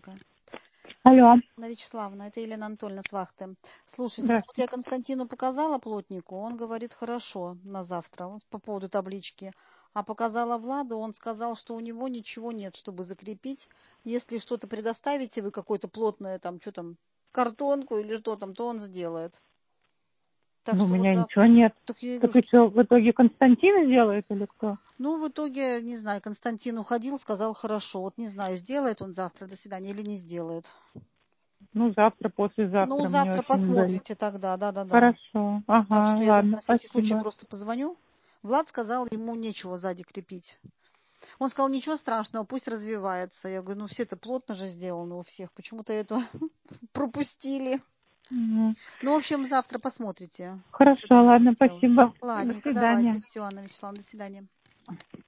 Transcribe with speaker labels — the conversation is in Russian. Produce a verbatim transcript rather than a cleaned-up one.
Speaker 1: маленькая.
Speaker 2: Алло.
Speaker 1: Анна Вячеславовна, это Елена Анатольевна с вахты. Слушайте, ну вот я
Speaker 2: Здравствуйте.
Speaker 1: Константину показала плотнику, он говорит хорошо на завтра вот по поводу таблички. А показала Владу, он сказал, что у него ничего нет, чтобы закрепить. Если что-то предоставите вы какое-то плотное, там, что там, картонку или что там, то он сделает. Так
Speaker 2: Ну, у
Speaker 1: что вот
Speaker 2: меня ничего
Speaker 1: завтра...
Speaker 2: нет.
Speaker 1: Так я говорю,
Speaker 2: Так и
Speaker 1: что...
Speaker 2: что, в итоге Константин сделает или кто?
Speaker 1: Ну, в итоге, не знаю, Константин уходил, сказал хорошо. Вот не знаю, сделает он завтра до свидания или не сделает.
Speaker 2: Ну, завтра,
Speaker 1: Ну,
Speaker 2: послезавтра, мне
Speaker 1: завтра
Speaker 2: очень удалить.
Speaker 1: посмотрите тогда, да-да-да.
Speaker 2: Хорошо.
Speaker 1: Так
Speaker 2: Ага,
Speaker 1: что я думаю,
Speaker 2: ладно,
Speaker 1: на всякий случай
Speaker 2: спасибо.
Speaker 1: просто позвоню. Влад сказал, ему нечего сзади крепить. Он сказал, ничего страшного, пусть развивается. Я говорю, ну все это плотно же сделано у всех. Почему-то это пропустили.
Speaker 2: Мгм.
Speaker 1: Ну, в общем, завтра посмотрите, что
Speaker 2: Хорошо,
Speaker 1: там надо
Speaker 2: ладно,
Speaker 1: сделать.
Speaker 2: спасибо. До
Speaker 1: Ладненько, давайте.
Speaker 2: свидания.
Speaker 1: Все, Анна Вячеславовна, до свидания.